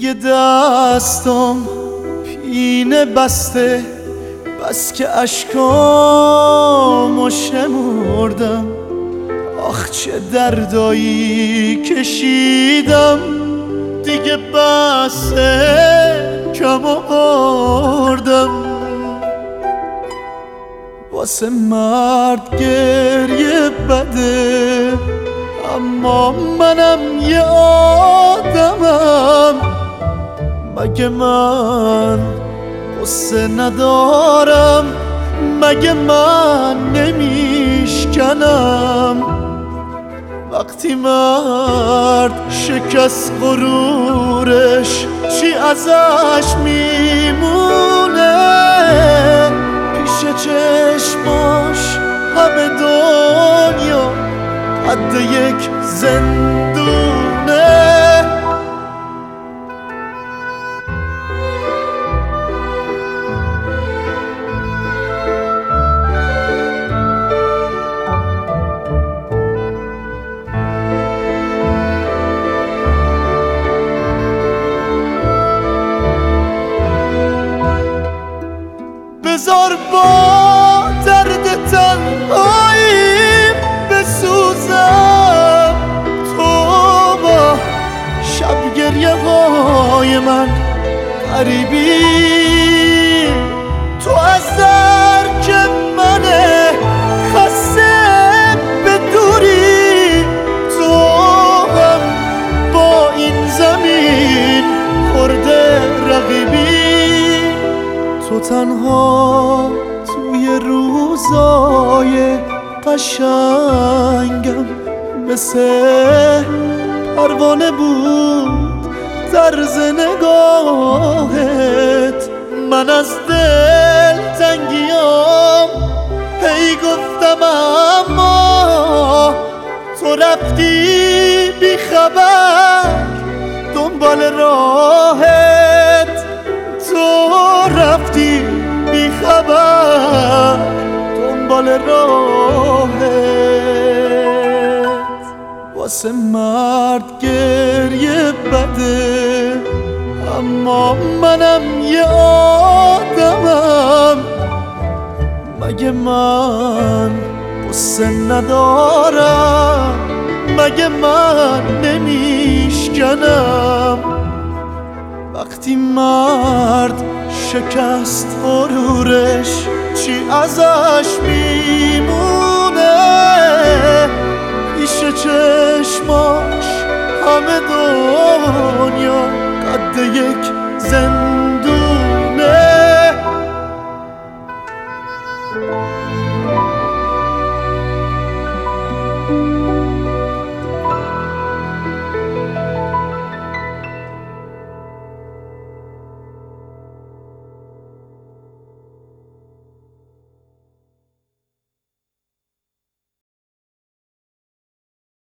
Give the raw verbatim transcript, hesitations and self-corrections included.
دیگه دستم پینه بسته، بس که اشکامو شمردم. آخ چه دردایی کشیدم، دیگه بسه کم آوردم. واسه مرد گریه بده، اما منم یه آدمم. مگه من قصه ندارم؟ مگه من نمیشکنم؟ وقتی مرد شکست غرورش، چی ازش میمونه؟ پیش چشماش همه دنیا حد یک زندونه. بذار با درد تنهاییم بسوزم، تو با شب گریه های من غریبی. تو از درک منه خسته به دوری، تو هم با این زمین خورده رقیبی. تو تنها توی روزای قشنگم مثل پروانه بود طرز نگاهت. من از دل تنگیام هی گفتم، اما تو رفتی بی خبر دنبال راهت. تو رفتی بی خبر دنبال راهت. واسه مرد گریه بده، اما منم یه آدمم. مگه من قصه ندارم؟ مگه من نمیشکنم؟ وقتی مرد شکست غرورش، چی ازش میمونه؟ پیش چشماش همه دو